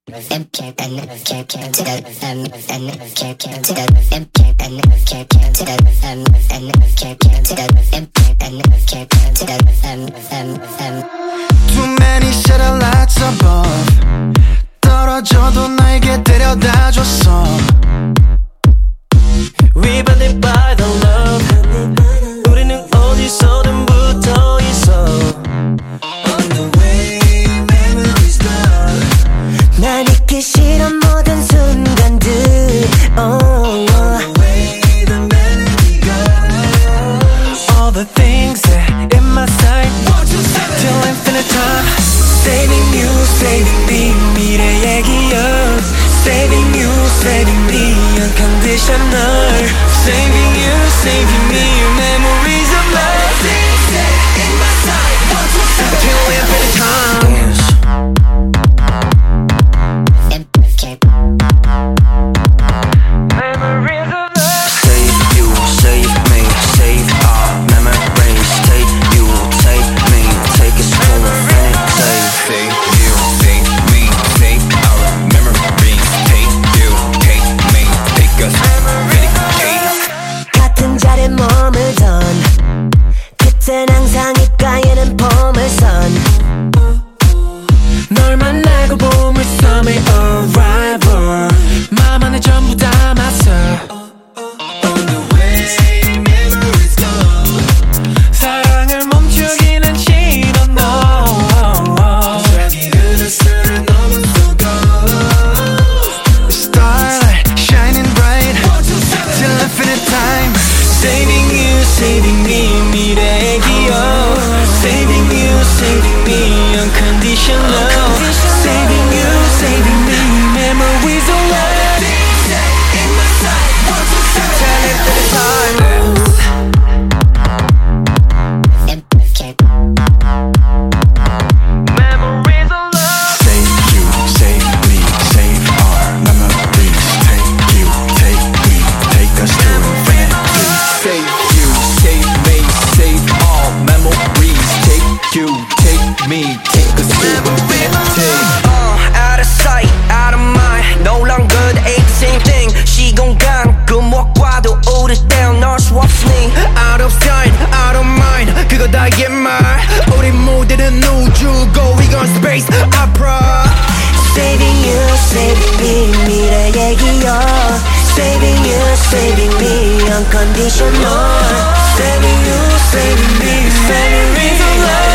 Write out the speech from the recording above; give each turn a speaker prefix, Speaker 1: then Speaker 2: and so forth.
Speaker 1: Too many satellites above 떨어져도 나에게 데려다줬어 We blinded by the love 우리는 어디서든 붙어 있어 On the way, memories gone 날 잊기 싫은 모든 순간들 On the way, the melody goes All the things that in my sight Till infinite time Saving you, saving me 미래의 기억 Saving you, saving me Unconditional Saving you, saving me Memories of love In my sight Till infinite times Memories of love Save you, save me Save our memories Take you, take me Take us to infinite Save you, save me Save our memories Take you, take me Take us infinite 같은 자리에 머물던 그땐 항상 입가에는 보물선 널 만나고 보물섬의 arrival 맘 안에 전부 담았어 On the way, memories go 사랑을 멈추기는 싫어 no 저기 그릇을 넘어서고 Starlight shining bright Till infinite time Saving you, saving me 미래의 기억 Saving you, saving me Unconditional Saving you, saving me Memories of love In my sight Till infinite time Memories of love Save you, save me Save our memories Take you, take me Take us to infinity Save you, save me Save all memories Take you, take me Take us to infinity Out of sight, out of mind No longer the same thing 시공간 금옥과도 오랫동안 널 수 없으니 Out of sight, out of mind 그거 다 옛말 우리 모두는 우주고 We gon' space opera Saving you, saving me 미래의 기억 Saving you, saving me Unconditional Saving you, saving me Memories of love